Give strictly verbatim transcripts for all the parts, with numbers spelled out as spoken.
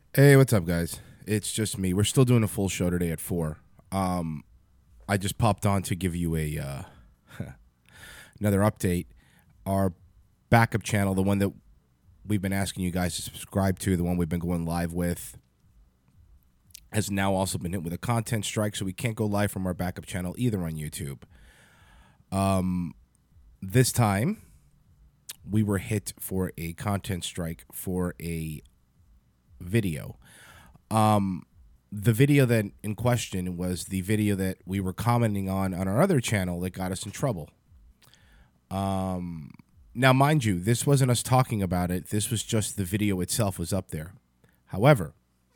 Hey, what's up, guys? It's just me. We're still doing a full show today at four. Um, I just popped on to give you a uh, another update. Our backup channel, the one that we've been asking you guys to subscribe to, the one we've been going live with, has now also been hit with a content strike, so we can't go live from our backup channel either on YouTube. Um, this time, we were hit for a content strike for a video. Um, the video that in question was the video that we were commenting on on our other channel that got us in trouble. Um, now, mind you, this wasn't us talking about it. This was just the video itself was up there. However,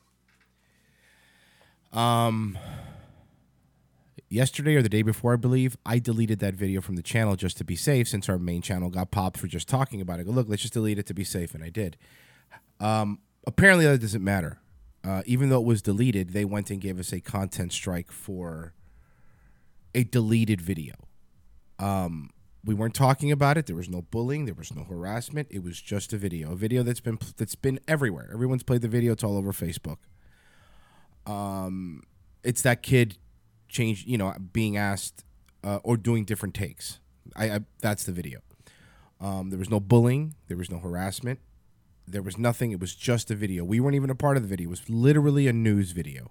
um, yesterday or the day before, I believe, I deleted that video from the channel just to be safe since our main channel got popped for just talking about it. I go, look, let's just delete it to be safe, and I did. Um, apparently, that doesn't matter. Uh, even though it was deleted, they went and gave us a content strike for a deleted video. Um, we weren't talking about it. There was no bullying. There was no harassment. It was just a video, a video that's been that's been everywhere. Everyone's played the video. It's all over Facebook. Um, it's that kid change, you know, being asked uh, or doing different takes. I, I that's the video. Um, there was no bullying. There was no harassment. There was nothing. It was just a video. We weren't even a part of the video. It was literally a news video.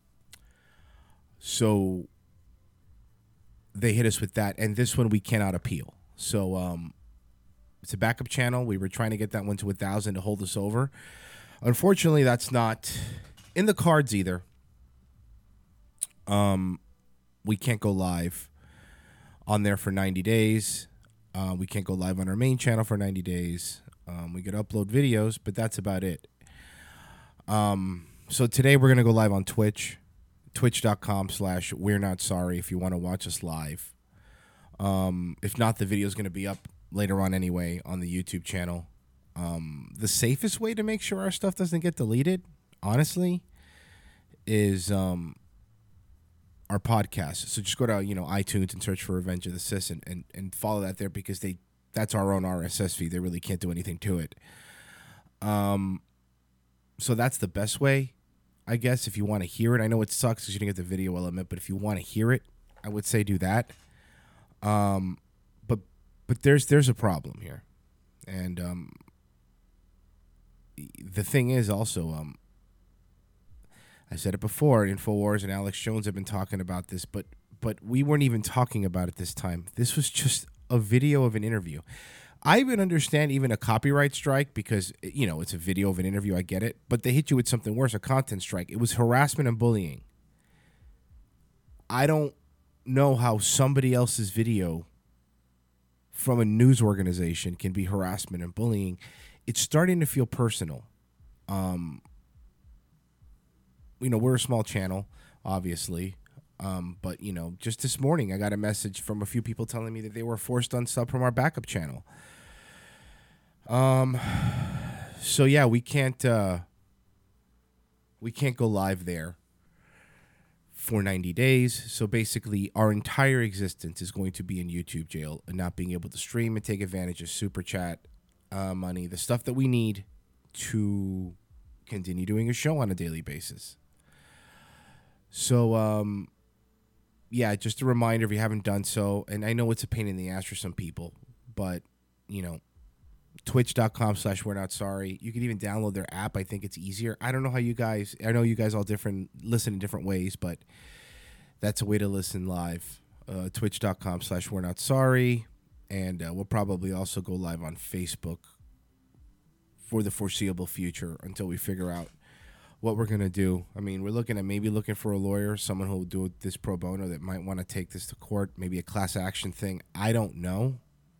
So they hit us with that. And this one we cannot appeal. So um, it's a backup channel. We were trying to get that one to one thousand to hold us over. Unfortunately, that's not in the cards either. Um, we can't go live on there for ninety days. Uh, we can't go live on our main channel for ninety days. Um, we could upload videos, but that's about it. Um, so today we're going to go live on Twitch, twitch.com slash we're not sorry if you want to watch us live. Um, if not, the video is going to be up later on anyway on the YouTube channel. Um, the safest way to make sure our stuff doesn't get deleted, honestly, is um, our podcast. So just go to, you know, iTunes and search for Revenge of the Sis and, and, and follow that there because they that's our own R S S feed. They really can't do anything to it. Um, so that's the best way, I guess, if you want to hear it. I know it sucks because you didn't get the video element, but if you want to hear it, I would say do that. Um, but but there's there's a problem here, and um, the thing is also, um, I said it before. Infowars and Alex Jones have been talking about this, but but we weren't even talking about it this time. This was just a video of an interview. I even understand even a copyright strike because, you know, it's a video of an interview. I get it. But they hit you with something worse, a content strike. It was harassment and bullying. I don't know how somebody else's video from a news organization can be harassment and bullying. It's starting to feel personal. Um, you know, we're a small channel, obviously. Um, but, you know, just this morning, I got a message from a few people telling me that they were forced to unsub from our backup channel. Um, so yeah, we can't, uh, we can't go live there for ninety days. So basically our entire existence is going to be in YouTube jail and not being able to stream and take advantage of super chat, uh, money, the stuff that we need to continue doing a show on a daily basis. So, um, yeah, just a reminder if you haven't done so, and I know it's a pain in the ass for some people, but, you know, twitch.com slash we're not sorry. You can even download their app. I think it's easier. I don't know how you guys, I know you guys all different, listen in different ways, but that's a way to listen live. Uh, twitch.com slash we're not sorry. And uh, we'll probably also go live on Facebook for the foreseeable future until we figure out what we're going to do. I mean, we're looking at maybe looking for a lawyer, someone who will do this pro bono that might want to take this to court, maybe a class action thing. I don't know.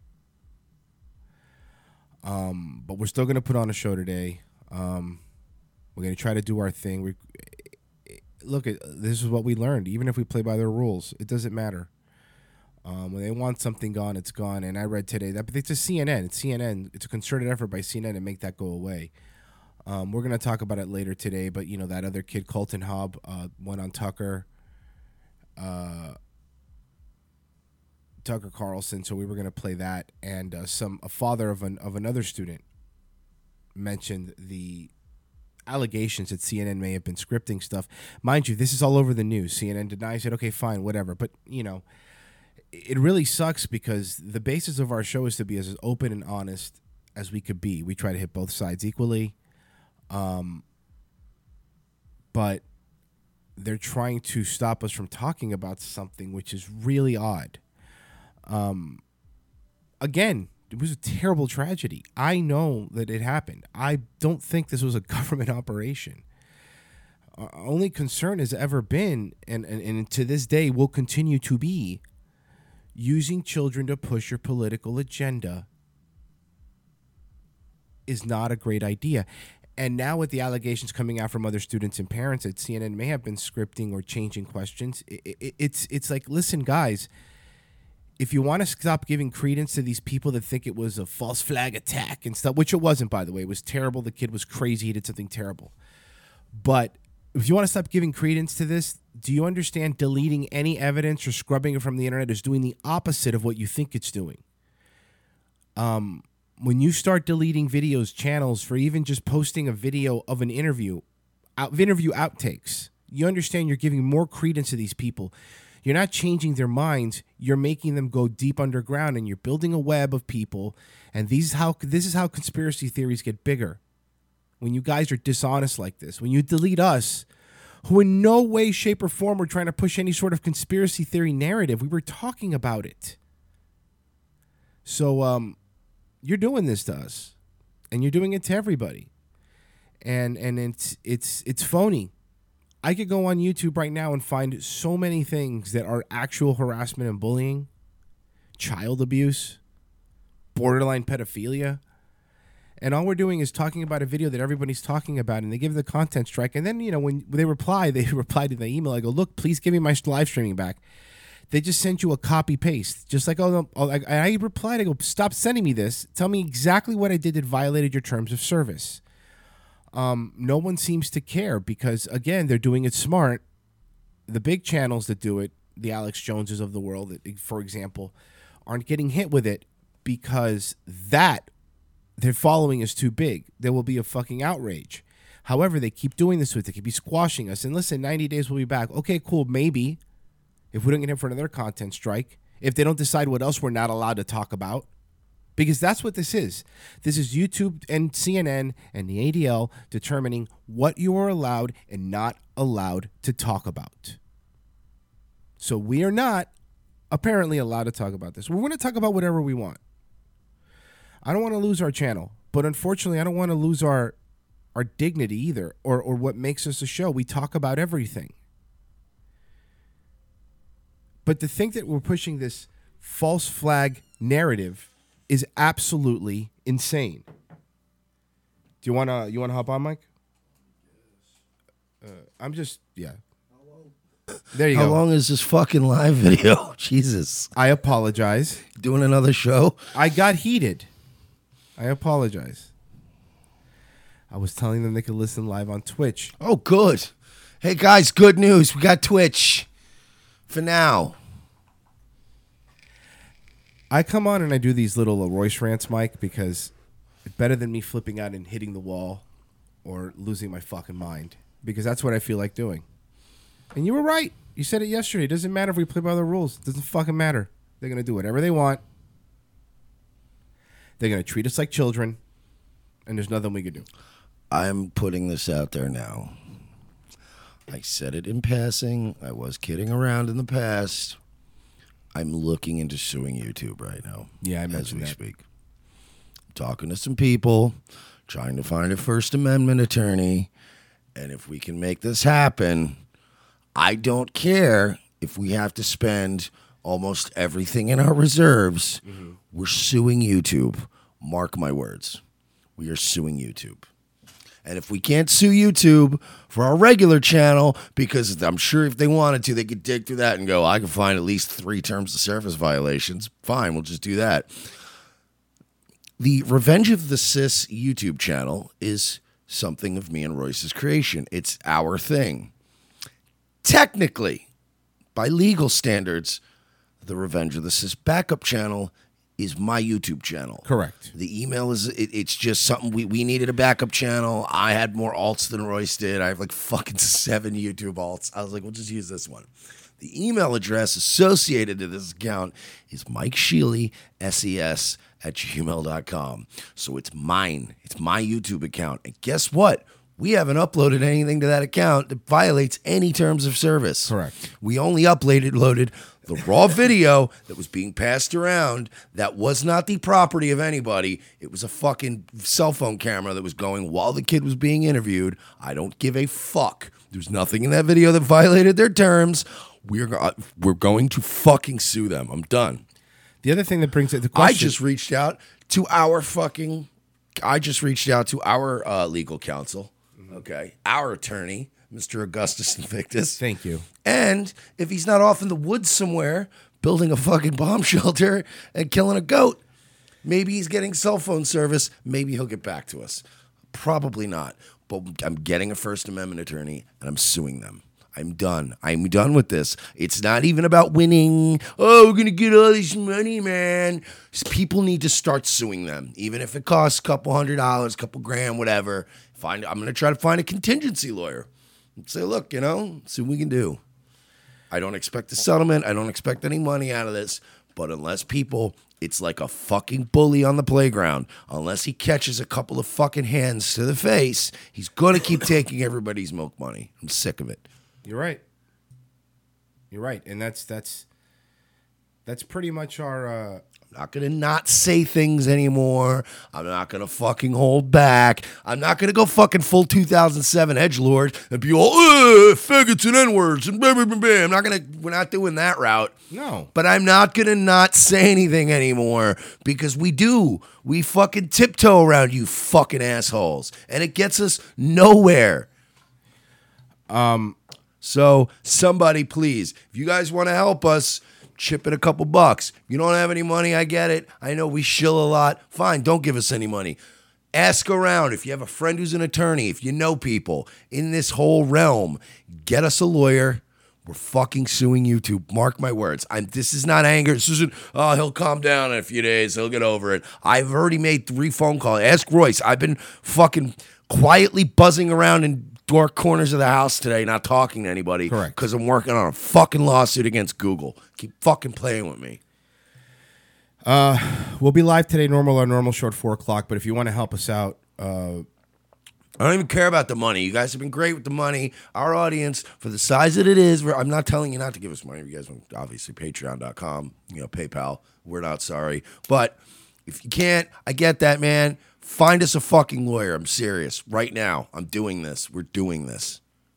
Um, but we're still going to put on a show today. Um, we're going to try to do our thing. We look at this is what we learned. Even if we play by their rules, it doesn't matter. Um, when they want something gone, it's gone. And I read today that, but it's a C N N. It's C N N. It's a concerted effort by C N N to make that go away. Um, we're going to talk about it later today, but, you know, that other kid, Colton Hobb, uh, went on Tucker, uh, Tucker Carlson, so we were going to play that. And uh, some a father of an of another student mentioned the allegations that C N N may have been scripting stuff. Mind you, this is all over the news. C N N denies it. Okay, fine, whatever. But, you know, it really sucks because the basis of our show is to be as open and honest as we could be. We try to hit both sides equally. Um, but they're trying to stop us from talking about something which is really odd. Um, again, it was a terrible tragedy. I know that it happened. I don't think this was a government operation. Our only concern has ever been, and, and, and to this day will continue to be, using children to push your political agenda is not a great idea. And now with the allegations coming out from other students and parents that C N N may have been scripting or changing questions, it, it, it's it's like, listen, guys, if you want to stop giving credence to these people that think it was a false flag attack and stuff, which it wasn't, by the way. It was terrible. The kid was crazy. He did something terrible. But if you want to stop giving credence to this, do you understand deleting any evidence or scrubbing it from the internet is doing the opposite of what you think it's doing? Um... When you start deleting videos, channels for even just posting a video of an interview, out, interview outtakes, you understand you're giving more credence to these people. You're not changing their minds. You're making them go deep underground, and you're building a web of people. And these is how this is how conspiracy theories get bigger. When you guys are dishonest like this, when you delete us, who in no way, shape, or form were trying to push any sort of conspiracy theory narrative, we were talking about it. So, um. You're doing this to us, and you're doing it to everybody, and and it's it's it's phony. I could go on YouTube right now and find so many things that are actual harassment and bullying, child abuse, borderline pedophilia, and all we're doing is talking about a video that everybody's talking about, and they give the content strike, and then, you know, when they reply, they reply to the email. I go, look, please give me my live streaming back. They just sent you a copy paste, just like, oh, no, oh I, I replied, I go, stop sending me this. Tell me exactly what I did that violated your terms of service. Um, no one seems to care because, again, they're doing it smart. The big channels that do it, the Alex Joneses of the world, for example, aren't getting hit with it because that their following is too big. There will be a fucking outrage. However, they keep doing this with it. They keep be squashing us. And listen, ninety days we'll be back. Okay, cool, maybe. If we don't get hit for another content strike, if they don't decide what else we're not allowed to talk about, because that's what this is. This is YouTube and C N N and the A D L determining what you are allowed and not allowed to talk about. So we are not apparently allowed to talk about this. We're going to talk about whatever we want. I don't want to lose our channel, but unfortunately, I don't want to lose our our dignity either, or or what makes us a show. We talk about everything. But to think that we're pushing this false flag narrative is absolutely insane. Do you wanna you wanna hop on, Mike? Uh, I'm just yeah. There you How go. How long is this fucking live video? Jesus. I apologize. Doing another show? I got heated. I apologize. I was telling them they could listen live on Twitch. Oh, good. Hey guys, good news. We got Twitch. For now. I come on and I do these little Royce rants, Mike, because it's better than me flipping out and hitting the wall or losing my fucking mind, because that's what I feel like doing. And you were right. You said it yesterday. It doesn't matter if we play by the rules. It doesn't fucking matter. They're going to do whatever they want. They're going to treat us like children, and there's nothing we can do. I'm putting this out there now. I said it in passing. I was kidding around in the past. I'm looking into suing YouTube right now. Yeah, I as mentioned we that. speak. I'm talking to some people, trying to find a First Amendment attorney, and if we can make this happen, I don't care if we have to spend almost everything in our reserves. Mm-hmm. We're suing YouTube. Mark my words. We are suing YouTube. And if we can't sue YouTube for our regular channel, because I'm sure if they wanted to, they could dig through that and go, I can find at least three terms of service violations. Fine, we'll just do that. The Revenge of the Cis YouTube channel is something of me and Royce's creation. It's our thing. Technically, by legal standards, the Revenge of the Cis backup channel is my YouTube channel. Correct. The email is, it, it's just something, we, we needed a backup channel. I had more alts than Royce did. I have like fucking seven YouTube alts. I was like, we'll just use this one. The email address associated to this account is Mike Sheely, S E S, at gmail dot com. So it's mine. It's my YouTube account. And guess what? We haven't uploaded anything to that account that violates any terms of service. Correct. We only uploaded, loaded the raw video that was being passed around that was not the property of anybody. It was a fucking cell phone camera that was going while the kid was being interviewed. I don't give a fuck. There's nothing in that video that violated their terms. We're go- we're going to fucking sue them. I'm done. The other thing that brings it the question. I just reached out to our fucking. I just reached out to our uh, legal counsel. Okay, our attorney, Mister Augustus Invictus. Thank you. And if he's not off in the woods somewhere building a fucking bomb shelter and killing a goat, maybe he's getting cell phone service. Maybe he'll get back to us. Probably not. But I'm getting a First Amendment attorney and I'm suing them. I'm done. I'm done with this. It's not even about winning. Oh, we're going to get all this money, man. People need to start suing them, even if it costs a couple hundred dollars, a couple grand, whatever. Find. I'm going to try to find a contingency lawyer and say, look, you know, see what we can do. I don't expect a settlement. I don't expect any money out of this. But unless people, it's like a fucking bully on the playground. Unless he catches a couple of fucking hands to the face, he's going to keep taking everybody's milk money. I'm sick of it. You're right. You're right, and that's that's that's pretty much our. Uh... I'm not gonna not say things anymore. I'm not gonna fucking hold back. I'm not gonna go fucking full two thousand seven edgelord and be all uh, faggots and n-words and blah, blah, blah, blah. I'm not gonna. We're not doing that route. No. But I'm not gonna not say anything anymore because we do. We fucking tiptoe around you fucking assholes, and it gets us nowhere. Um. So somebody, please, if you guys want to help us, chip in a couple bucks. You don't have any money, I get it. I know we shill a lot. Fine, don't give us any money. Ask around. If you have a friend who's an attorney, if you know people in this whole realm, get us a lawyer. We're fucking suing YouTube. Mark my words. I'm. This is not anger. This isn't, oh, he'll calm down in a few days. He'll get over it. I've already made three phone calls. Ask Royce. I've been fucking quietly buzzing around in dark corners of the house today, not talking to anybody. Correct. Because I'm working on a fucking lawsuit against Google. Keep fucking playing with me. Uh, we'll be live today, normal or normal, short four o'clock. But if you want to help us out, uh, I don't even care about the money. You guys have been great with the money. Our audience, for the size that it is, I'm not telling you not to give us money. You guys want, obviously, patreon dot com, you know, PayPal. We're not sorry. But if you can't, I get that, man. Find us a fucking lawyer. I'm serious. Right now, I'm doing this. We're doing this.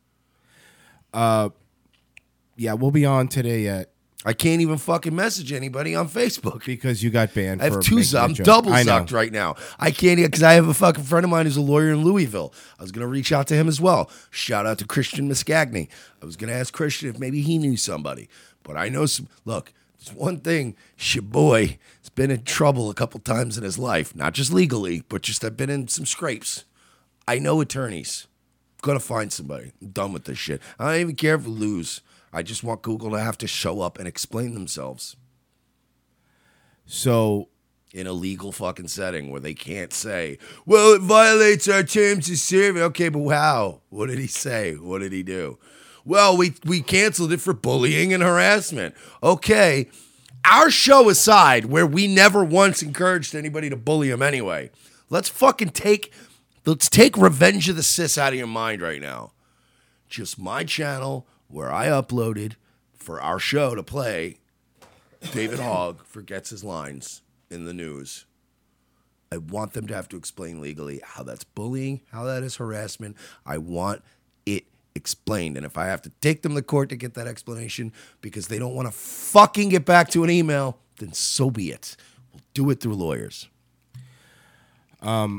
Uh, yeah, we'll be on today at. I can't even fucking message anybody on Facebook because you got banned. I have for two. making a I'm joke. double I know. sucked right now. I can't because I have a fucking friend of mine who's a lawyer in Louisville. I was gonna reach out to him as well. Shout out to Christian Muscagni. I was gonna ask Christian if maybe he knew somebody, but I know some. Look, there's one thing. Your boy has been in trouble a couple times in his life, not just legally, but just I've been in some scrapes. I know attorneys. I'm gonna find somebody. I'm done with this shit. I don't even care if we lose. I just want Google to have to show up and explain themselves. So, in a legal fucking setting where they can't say, well, it violates our terms of service. Okay, but how? What did he say? What did he do? Well, we, we canceled it for bullying and harassment. Okay, our show aside, where we never once encouraged anybody to bully him anyway, let's fucking take, let's take Revenge of the Sis out of your mind right now. Just my channel where I uploaded for our show to play, David Hogg forgets his lines in the news. I want them to have to explain legally how that's bullying, how that is harassment. I want it explained. And if I have to take them to court to get that explanation because they don't want to fucking get back to an email, then so be it. We'll do it through lawyers. Um...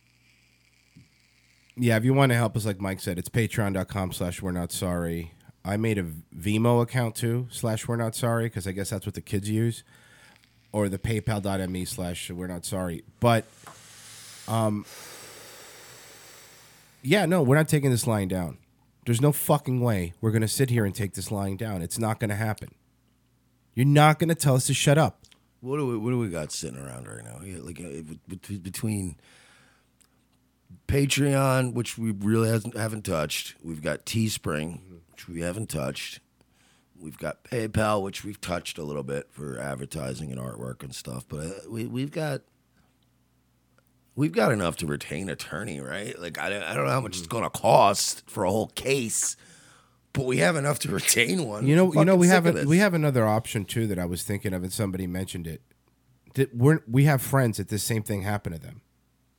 Yeah, if you want to help us, like Mike said, it's patreon dot com slash we're not sorry. I made a Vimo account too, slash we're not sorry, because I guess that's what the kids use. Or the paypal dot me slash we're not sorry. But, um, yeah, no, we're not taking this lying down. There's no fucking way we're going to sit here and take this lying down. It's not going to happen. You're not going to tell us to shut up. What do we what do we got sitting around right now? Yeah, like uh, bet- between Patreon, which we really hasn't, haven't touched. We've got Teespring, mm-hmm. which we haven't touched. We've got PayPal, which we've touched a little bit for advertising and artwork and stuff. But uh, we we've got we've got enough to retain attorney, right? Like I I don't know how much it's going to cost for a whole case. But we have enough to retain one. You know, you know, we have a, we have another option too that I was thinking of, and somebody mentioned it. That we're, we have friends that this same thing happened to them.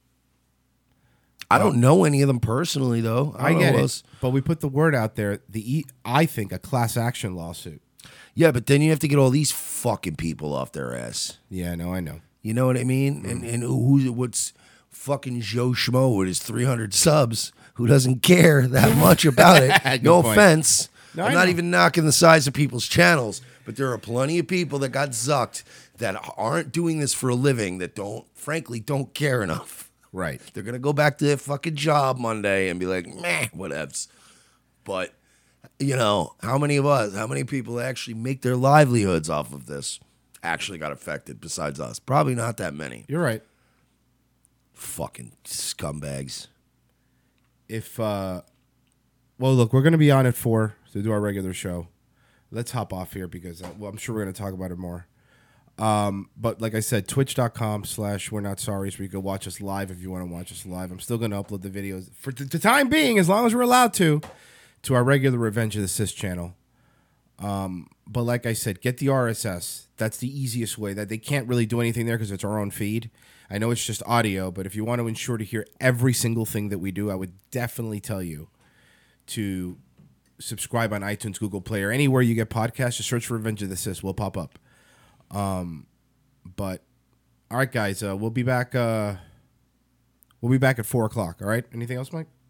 I don't know any of them personally, though. I, I get it, else. but we put the word out there. The e, I think a class action lawsuit. Yeah, but then you have to get all these fucking people off their ass. Yeah, no, I know. You know what I mean? Mm. And and who's what's fucking Joe Schmo with his three hundred subs? Who doesn't care that much about it? No point. Offense. No, I'm not even knocking the size of people's channels, but there are plenty of people that got zucked that aren't doing this for a living that don't, frankly, don't care enough. Right. They're going to go back to their fucking job Monday and be like, meh, whatevs. But, you know, how many of us, how many people actually make their livelihoods off of this actually got affected besides us? Probably not that many. You're right. Fucking scumbags. If, uh, well, look, we're going to be on at four to do our regular show. Let's hop off here because uh, well, I'm sure we're going to talk about it more. Um, but like I said, twitch.com slash we're not sorry is where you can watch us live if you want to watch us live. I'm still going to upload the videos for t- the time being, as long as we're allowed to, to our regular Revenge of the Sis channel. Um, but like I said, get the R S S. That's the easiest way. That they can't really do anything there because it's our own feed. I know it's just audio, but if you want to ensure to hear every single thing that we do, I would definitely tell you to subscribe on iTunes, Google Play, or anywhere you get podcasts. Just search for Revenge of the Sis. We'll pop up. Um, but all right, guys, uh, we'll be back. Uh, we'll be back at four o'clock. All right. Anything else, Mike?